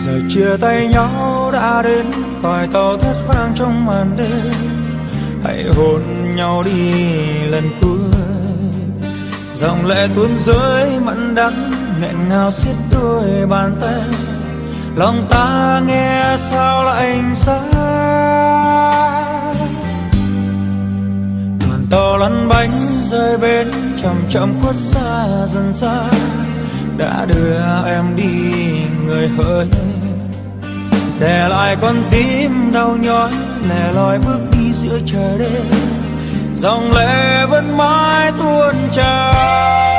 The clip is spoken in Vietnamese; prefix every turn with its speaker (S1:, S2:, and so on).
S1: Giờ chia tay nhau đã đến, còi tàu thét vang trong màn đêm. Hãy hôn nhau đi lần cuối. Dòng lệ tuôn rơi mặn đắng, nghẹn ngào xiết đôi bàn tay. Lòng ta nghe sao lạnh giá. Đoàn tàu lăn bánh rơi bến, chậm chậm khuất xa dần xa. Đã đưa em đi người hỡi, để lại con tim đau nhói, lẻ loi bước đi giữa trời đêm. Dòng lệ vẫn mãi tuôn trào.